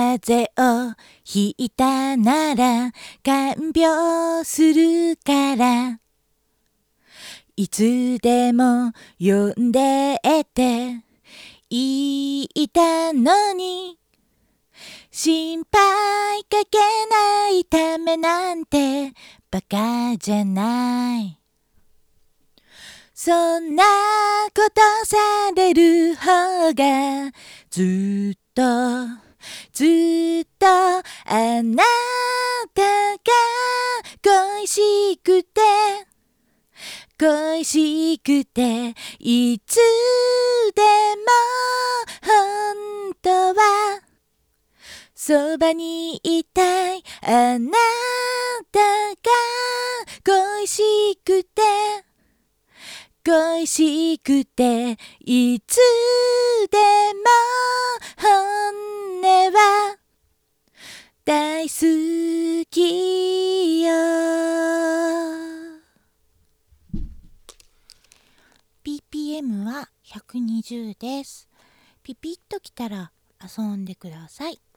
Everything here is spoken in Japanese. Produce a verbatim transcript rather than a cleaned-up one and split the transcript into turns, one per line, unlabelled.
風邪をひいたなら看病するからいつでも呼んでって言ったのに心配かけないためなんてバカじゃない。そんなことされる方がずっとずっとあなたが恋しくて恋しくていつでも本当はそばにいたい。あなたが恋しくて恋しくていつでも本音は大好きよ。 ビーピーエム はひゃくにじゅうです。ピピッときたら遊んでください。